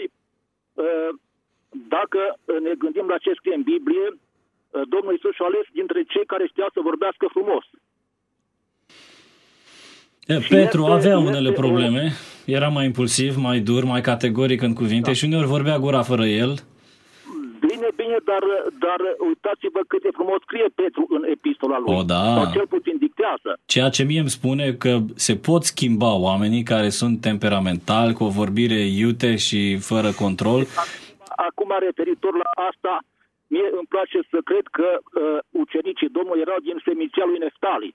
dacă ne gândim la ce scrie în Biblie, Domnul Iisus și-a ales dintre cei care știa să vorbească frumos. Petru avea unele probleme, era mai impulsiv, mai dur, mai categoric în cuvinte și uneori vorbea gura fără el. Bine, dar uitați-vă cât de frumos scrie Petru în epistola lui. O, da. Sau cel puțin dictează. Ceea ce mie îmi spune că se pot schimba oamenii care sunt temperamentali, cu o vorbire iute și fără control. Acum, referitor la asta, mie îmi place să cred că ucenicii Domnului erau din seminția lui Neftali.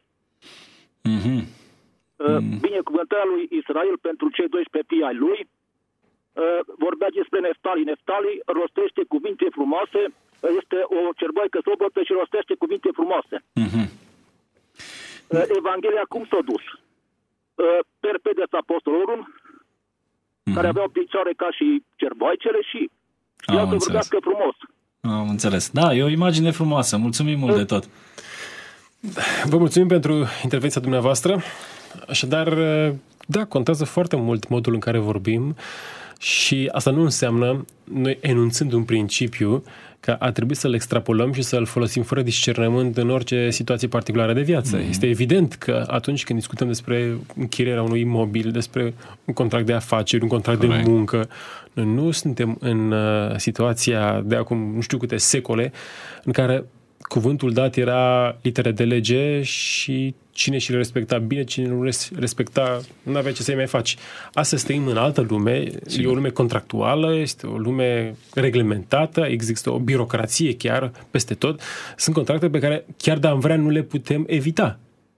Binecuvântarea lui Israel pentru cei 12 fii ai lui vorbea despre Neftali. Neftali rostește cuvinte frumoase, este o cerboaică slobodă și rostește cuvinte frumoase. Evanghelia cum s-a dus? Perpedes apostolorum, care aveau picioare ca și cerboaicele și ea să vorbească frumos. Am înțeles. Da, e o imagine frumoasă. Mulțumim mult de tot. Vă mulțumim pentru intervenția dumneavoastră. Așadar, da, contează foarte mult modul în care vorbim și asta nu înseamnă, noi enunțând un principiu, că ar trebui să-l extrapolăm și să-l folosim fără discernământ în orice situație particulară de viață. Este evident că atunci când discutăm despre închirierea unui imobil, despre un contract de afaceri, un contract de muncă, noi nu suntem în situația de acum nu știu câte secole în care cuvântul dat era litere de lege și cine și le respecta bine, cine nu le respecta, nu avea ce să-i mai faci. Astăzi trăim în altă lume, e o lume contractuală, este o lume reglementată, există o birocrație chiar peste tot. Sunt contracte pe care chiar de-am vrea nu le putem evita.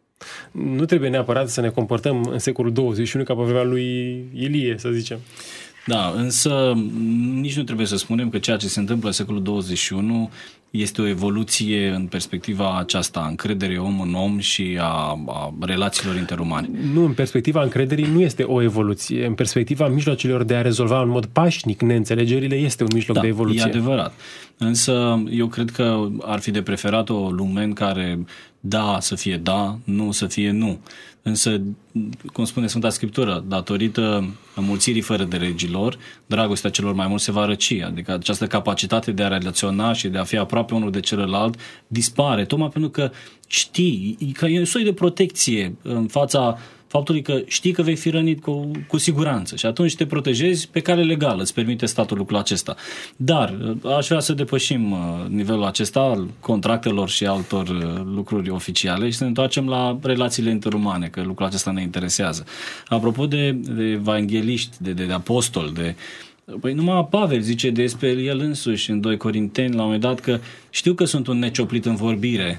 Nu trebuie neapărat să ne comportăm în secolul 21 ca pe vremea lui Ilie, să zicem. Da, însă nici nu trebuie să spunem că ceea ce se întâmplă în secolul 21 este o evoluție în perspectiva aceasta a încrederii om în om și a relațiilor interumane. Nu, în perspectiva încrederii nu este o evoluție. În perspectiva mijloacelor de a rezolva în mod pașnic neînțelegerile este un mijloc de evoluție. E adevărat. Însă eu cred că ar fi de preferat o lume în care da să fie da, nu să fie nu. Însă, cum spune Sfânta Scriptură, datorită înmulțirii fără de legilor, dragostea celor mai mulți se va răci. Adică această capacitate de a relaționa și de a fi aproape unul de celălalt dispare, tocmai pentru că știi, că e un soi de protecție în fața faptului că știi că vei fi rănit cu siguranță și atunci te protejezi pe cale legală, îți permite statul lucrul acesta. Dar aș vrea să depășim nivelul acesta al contractelor și altor lucruri oficiale și să ne întoarcem la relațiile interumane, că lucrul acesta ne interesează. Apropo de evangheliști, de apostoli, păi numai Pavel zice despre el însuși în 2 Corinteni la un moment dat că știu că sunt un necioplit în vorbire,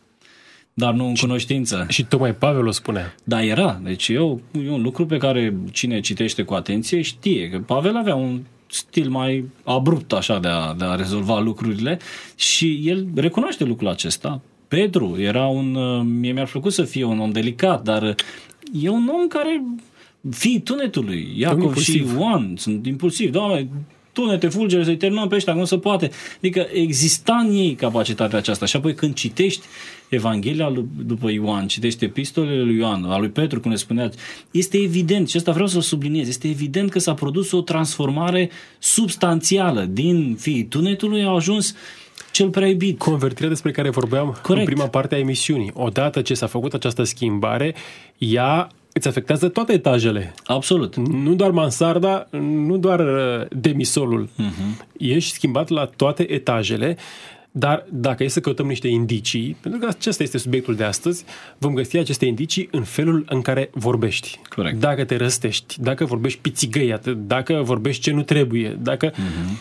dar nu în cunoștință. Și tocmai Pavel o spunea. Da, era. Deci e un lucru pe care cine citește cu atenție știe că Pavel avea un stil mai abrupt așa de a rezolva lucrurile și el recunoaște lucrul acesta. Petru era mie mi-ar plăcut să fie un om delicat, dar e un om care fiii tunetului, Iacov și Ioan sunt impulsivi. Doamne, tunete, fulgere, să-i terminăm pe ăștia, cum se poate. Adică exista în ei capacitatea aceasta. Și apoi când citești Evanghelia după Ioan, citești epistolele lui Ioan, a lui Petru, cum le spuneați, este evident, și asta vreau să subliniez, este evident că s-a produs o transformare substanțială. Din fiii tunetului au ajuns cel prea iubit. Convertirea despre care vorbeam în prima parte a emisiunii. Odată ce s-a făcut această schimbare, ea îți afectează toate etajele. Absolut. Nu doar mansarda, nu doar demisolul. Ești schimbat la toate etajele, dar dacă e să căutăm niște indicii, pentru că acesta este subiectul de astăzi, vom găsi aceste indicii în felul în care vorbești. Corect. Dacă te răstești, dacă vorbești pițigăi, dacă vorbești ce nu trebuie, dacă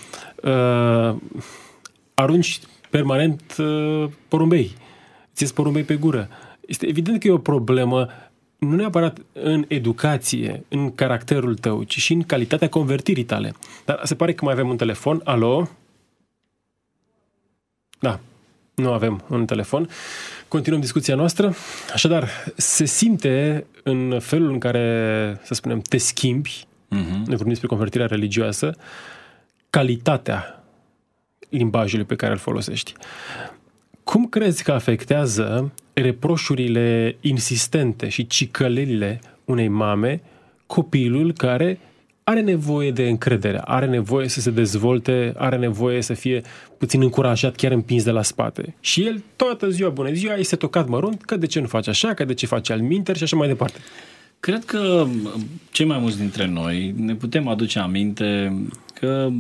arunci permanent porumbei, ți-ți porumbei pe gură. Este evident că e o problemă nu neapărat în educație, în caracterul tău, ci și în calitatea convertirii tale. Dar se pare că mai avem un telefon. Alo? Da, nu avem un telefon. Continuăm discuția noastră. Așadar, se simte în felul în care, să spunem, te schimbi, ne vorbim despre convertirea religioasă, calitatea limbajului pe care îl folosești. Cum crezi că afectează reproșurile insistente și cicălelile unei mame copilul care are nevoie de încredere, are nevoie să se dezvolte, are nevoie să fie puțin încurajat, chiar împins de la spate. Și el toată ziua, bună ziua, este tocat mărunt, că de ce nu face așa, că de ce face alminteri și așa mai departe. Cred că cei mai mulți dintre noi ne putem aduce aminte că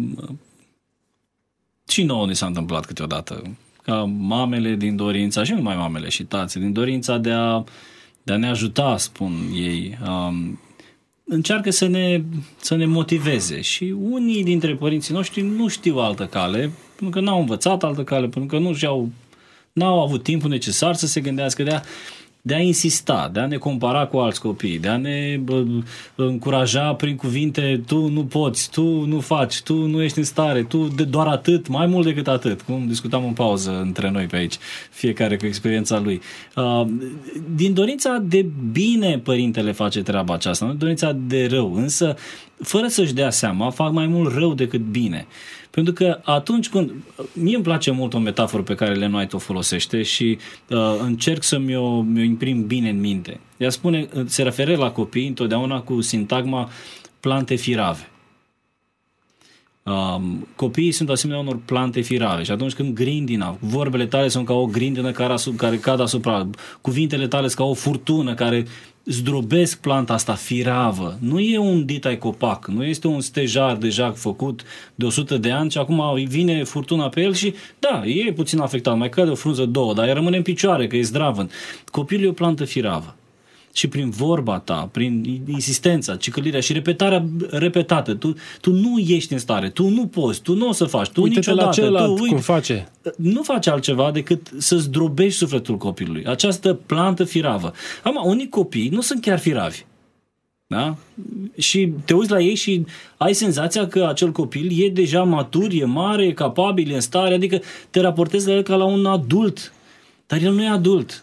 și nouă ne s-a întâmplat câteodată, ca mamele din dorința, și nu numai mamele, și tații, din dorința de a ne ajuta, spun ei, încearcă să ne motiveze. Și unii dintre părinții noștri nu știu altă cale, pentru că n-au învățat altă cale, pentru că n-au avut timpul necesar să se gândească de a insista, de a ne compara cu alți copii, de a ne încuraja prin cuvinte, tu nu poți, tu nu faci, tu nu ești în stare, tu doar atât, mai mult decât atât, cum discutam în pauză între noi pe aici, fiecare cu experiența lui. Din dorința de bine părintele face treaba aceasta, nu dorința de rău, însă fără să-și dea seama, fac mai mult rău decât bine. Pentru că atunci când... Mie îmi place mult o metaforă pe care Ellen White o folosește și încerc să mi-o imprim bine în minte. Ea spune, se referă la copii întotdeauna cu sintagma plante firave. Copiii sunt asemenea unor plante firave și atunci când grindina, vorbele tale sunt ca o grindină care cad asupra, cuvintele tale sunt ca o furtună care zdrobesc planta asta firavă. Nu e un ditai copac, nu este un stejar deja făcut de 100 de ani și acum vine furtuna pe el și da, e puțin afectat, mai cade o frunză, două, dar rămâne în picioare, că e zdravăn. Copilul e o plantă firavă. Și prin vorba ta, prin insistența, cicălirea și repetarea repetată, tu nu ești în stare, tu nu poți, tu nu o să faci, tu uite-te niciodată. La celălalt, cum face. Nu faci altceva decât să zdrobești sufletul copilului. Această plantă firavă. Unii copii nu sunt chiar firavi. Da? Și te uiți la ei și ai senzația că acel copil e deja matur, e mare, e capabil, e în stare, adică te raportezi la el ca la un adult. Dar el nu e adult.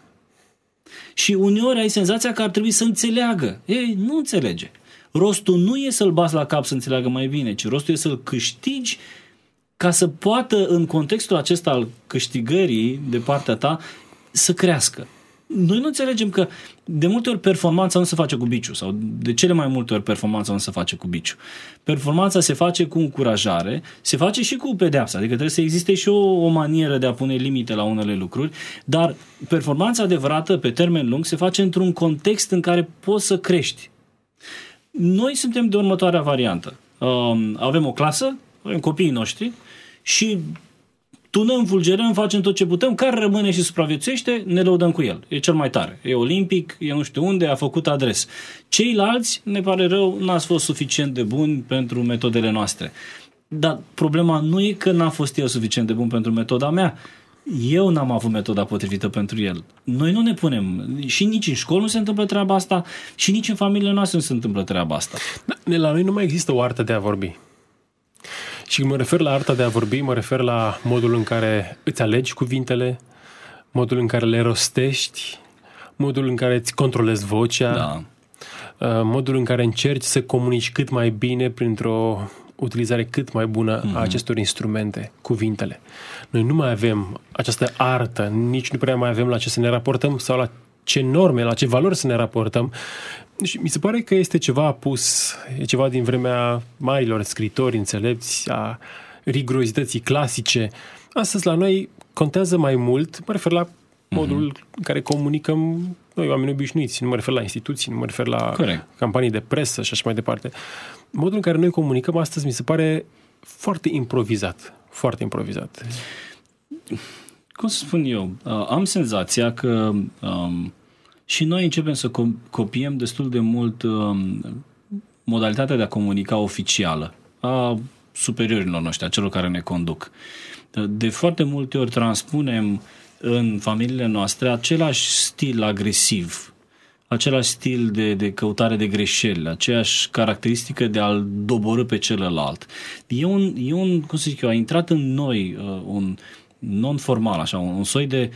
Și uneori ai senzația că ar trebui să înțeleagă. Ei, nu înțelege. Rostul nu e să-l bați la cap să înțeleagă mai bine, ci rostul e să-l câștigi ca să poată, în contextul acesta al câștigării de partea ta, să crească. Noi nu înțelegem că de multe ori performanța nu se face cu biciu sau de cele mai multe ori performanța nu se face cu biciu. Performanța se face cu încurajare, se face și cu pedeapsa, adică trebuie să existe și o manieră de a pune limite la unele lucruri, dar performanța adevărată pe termen lung se face într-un context în care poți să crești. Noi suntem de următoarea variantă. Avem o clasă, avem copiii noștri și tunăm, fulgerăm, facem tot ce putem, care rămâne și supraviețuiește, ne lăudăm cu el. E cel mai tare. E olimpic, e nu știu unde, a făcut adres. Ceilalți, ne pare rău, n-ați fost suficient de buni pentru metodele noastre. Dar problema nu e că n-a fost eu suficient de bun pentru metoda mea. Eu n-am avut metoda potrivită pentru el. Noi nu ne punem, și nici în școală nu se întâmplă treaba asta, și nici în familiile noastre nu se întâmplă treaba asta. Da, la noi nu mai există o artă de a vorbi. Și când mă refer la arta de a vorbi, mă refer la modul în care îți alegi cuvintele, modul în care le rostești, modul în care îți controlezi vocea, modul în care încerci să comunici cât mai bine printr-o utilizare cât mai bună a acestor instrumente, cuvintele. Noi nu mai avem această artă, nici nu prea mai avem la ce să ne raportăm sau la ce norme, la ce valori să ne raportăm. Și mi se pare că este ceva apus, e ceva din vremea marilor scritori înțelepți, a rigurozității clasice. Astăzi la noi contează mai mult, mă refer la modul în care comunicăm noi, oameni obișnuiți, nu mă refer la instituții, nu mă refer la campanii de presă și așa mai departe. Modul în care noi comunicăm astăzi mi se pare foarte improvizat. Foarte improvizat. Cum să spun eu? Am senzația că și noi începem să copiem destul de mult modalitatea de a comunica oficială a superiorilor noștri, a celor care ne conduc. De foarte multe ori transpunem în familiile noastre același stil agresiv, același stil de căutare de greșeli, aceeași caracteristică de a-l doborî pe celălalt. E un, cum să zic eu, a intrat în noi un non-formal, așa, un soi de,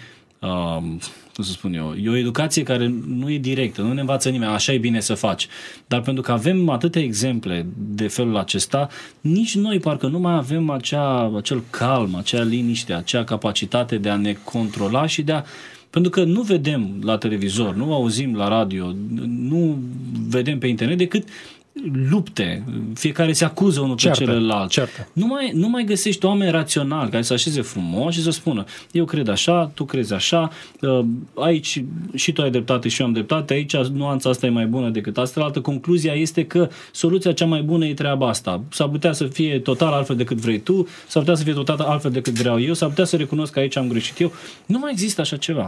cum să spun eu, e o educație care nu e directă, nu ne învață nimeni, așa e bine să faci. Dar pentru că avem atâtea exemple de felul acesta, nici noi parcă nu mai avem acel calm, acea liniște, acea capacitate de a ne controla și de a... Pentru că nu vedem la televizor, nu auzim la radio, nu vedem pe internet decât lupte, fiecare se acuză unul pe celălalt. Nu mai găsești oameni raționali care să așeze frumos și să spună eu cred așa, tu crezi așa, aici și tu ai dreptate și eu am dreptate, aici nuanța asta e mai bună decât asta. Altă concluzia este că soluția cea mai bună e treaba asta. S-ar putea să fie total altfel decât vrei tu, s-ar putea să fie total altfel decât vreau eu, s-ar putea să recunosc că aici am greșit eu. Nu mai există așa ceva.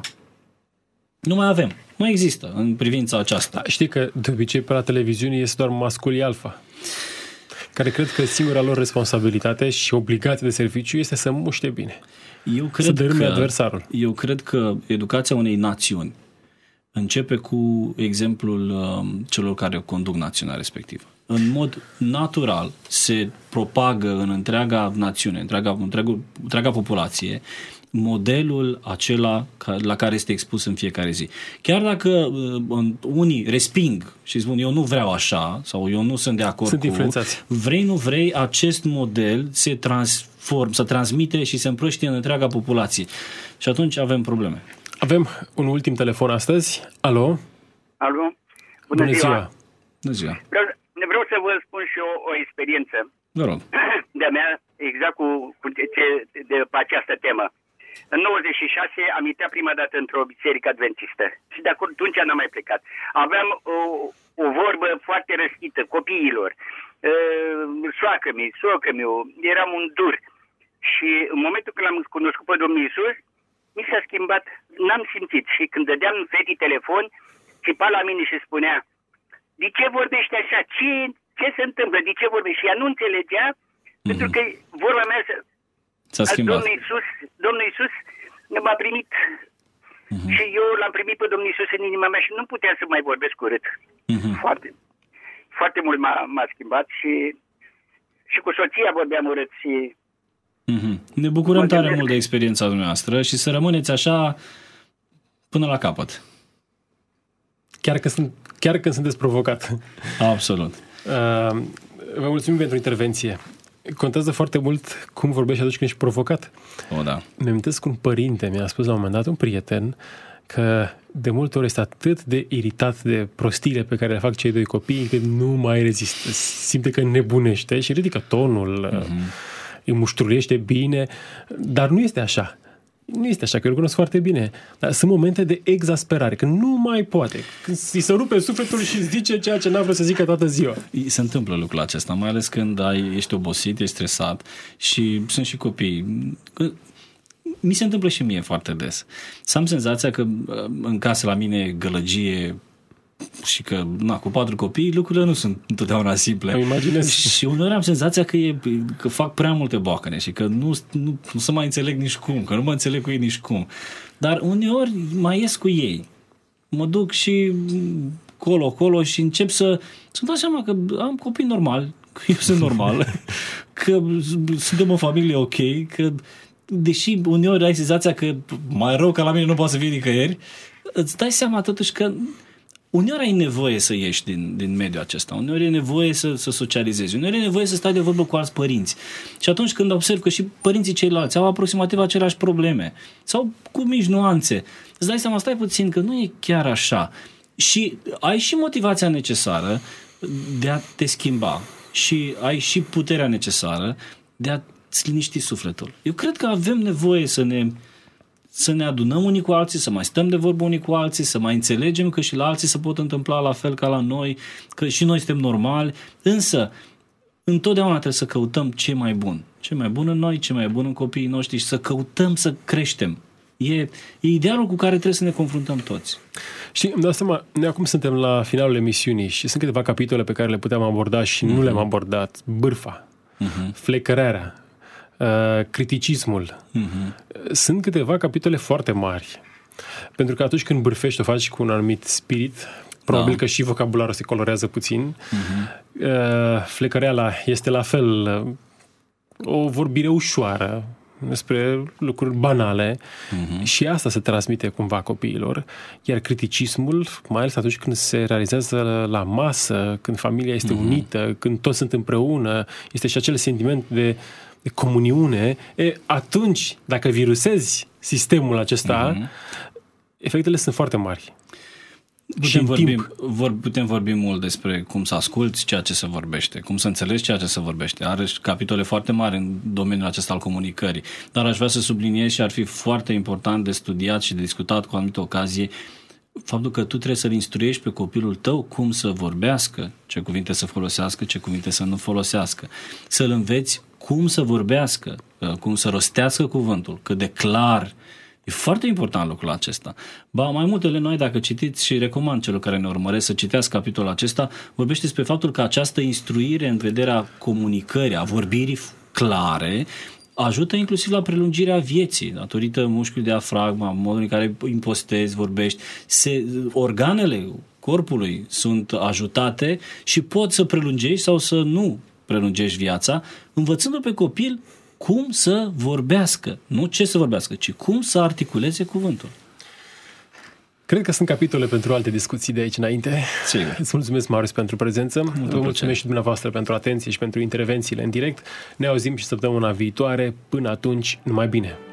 Nu mai avem. Nu există în privința aceasta. Știi că de obicei pe la televiziune este doar masculii alfa, care cred că singura lor responsabilitate și obligație de serviciu este să muște bine. Să dărâme adversarul. Eu cred că educația unei națiuni începe cu exemplul celor care conduc națiunea respectivă. În mod natural se propagă în întreaga națiune, întreaga populație, modelul acela la care este expus în fiecare zi. Chiar dacă unii resping și spun eu nu vreau așa sau eu nu sunt de acord vrei, nu vrei, acest model se transmite și se împrăștie în întreaga populație. Și atunci avem probleme. Avem un ultim telefon astăzi. Alo? Alo? Bună ziua! Bună ziua! Vreau să vă spun și eu o experiență de-a mea, exact pe această temă. În 96 am intrat prima dată într-o biserică adventistă și de atunci n-am mai plecat. Aveam o vorbă foarte răstită copiilor, soacră-miu, eram un dur. Și în momentul când l-am cunoscut pe Domnul Iisus, mi s-a schimbat, n-am simțit. Și când dădeam fetii telefon, țipa la mine și spunea, de ce vorbești așa? Ce se întâmplă? De ce vorbești? Și ea nu înțelegea, pentru că vorba mea s-a schimbat. Domnul Iisus m-a primit și eu l-am primit pe Domnul Iisus în inima mea și nu puteam să mai vorbesc urât. Foarte, foarte mult m-a schimbat și cu soția vorbeam urât și... Ne bucurăm tare mult de experiența dumneavoastră și să rămâneți așa până la capăt. Chiar când sunteți provocat. Absolut. Vă mulțumim pentru intervenție. Contează foarte mult cum vorbești atunci când ești provocat. Da. Mi-am amintesc un părinte mi-a spus la un moment dat, un prieten, că de multe ori este atât de iritat de prostiile pe care le fac cei doi copii, că nu mai rezistă. Simte că nebunește și ridică tonul, îi muștruiește bine, dar nu este așa. Nu este așa, că eu cunosc foarte bine. Dar sunt momente de exasperare, că nu mai poate. Când îi se rupe sufletul și zice ceea ce n-a vrut să zică toată ziua. Se întâmplă lucrul acesta, mai ales când ești obosit, ești stresat și sunt și copii. Mi se întâmplă și mie foarte des. Să am senzația că în casă la mine e gălăgie și că cu 4 copii lucrurile nu sunt întotdeauna simple. Îmi imaginez. Și uneori am senzația că fac prea multe boacăne și că nu se mai înțeleg nici cum, că nu mă înțeleg cu ei nici cum. Dar uneori mai ies cu ei. Mă duc și colo și încep să dau seama că am copii normali, că eu sunt normal, că suntem o familie ok, că deși uneori ai senzația că mai rău ca la mine nu poate să fie nicăieri, îți dai seama totuși că uneori ai nevoie să ieși din mediul acesta, uneori e nevoie să socializezi, uneori e nevoie să stai de vorbă cu alți părinți. Și atunci când observ că și părinții ceilalți au aproximativ aceleași probleme sau cu mici nuanțe, îți dai seama, stai puțin că nu e chiar așa. Și ai și motivația necesară de a te schimba și ai și puterea necesară de a îți liniști sufletul. Eu cred că avem nevoie să ne adunăm unii cu alții, să mai stăm de vorbă unii cu alții, să mai înțelegem că și la alții se pot întâmpla la fel ca la noi, că și noi suntem normali, însă întotdeauna trebuie să căutăm ce mai bun. Ce mai bun în noi, ce mai bun în copiii noștri și să căutăm să creștem. E idealul cu care trebuie să ne confruntăm toți. Și îmi dau seama, noi acum suntem la finalul emisiunii și sunt câteva capitole pe care le puteam aborda și nu le-am abordat. Bârfa, flecărarea, criticismul. Sunt câteva capitole foarte mari. Pentru că atunci când bârfești, o faci cu un anumit spirit, probabil că și vocabularul se colorează puțin. Flecăreala este la fel o vorbire ușoară despre lucruri banale și asta se transmite cumva copiilor, iar criticismul, mai ales atunci când se realizează la masă, când familia este unită, când toți sunt împreună, este și acel sentiment de comuniune, atunci, dacă virusezi sistemul acesta, efectele sunt foarte mari. Putem vorbi mult despre cum să asculți ceea ce se vorbește, cum să înțelegi ceea ce se vorbește. Are capitole foarte mari în domeniul acesta al comunicării. Dar aș vrea să subliniez și ar fi foarte important de studiat și de discutat cu o anumită ocazie faptul că tu trebuie să-l instruiești pe copilul tău cum să vorbească, ce cuvinte să folosească, ce cuvinte să nu folosească. Să-l înveți cum să vorbească, cum să rostească cuvântul, cât de clar. E foarte important lucrul acesta. Mai multele noi, dacă citiți, și recomand celor care ne urmăresc să citească capitolul acesta, vorbește despre faptul că această instruire în vederea comunicării, a vorbirii clare, ajută inclusiv la prelungirea vieții, datorită mușchiului diafragma, modul în care impostezi, vorbești. Organele corpului sunt ajutate și pot să prelungești sau să nu prelungești viața, învățându-l pe copil cum să vorbească. Nu ce să vorbească, ci cum să articuleze cuvântul. Cred că sunt capitole pentru alte discuții de aici înainte. Sigur. Îți mulțumesc, Marius, pentru prezență. Vă mulțumesc și dumneavoastră pentru atenție și pentru intervențiile în direct. Ne auzim și săptămâna viitoare. Până atunci, numai bine!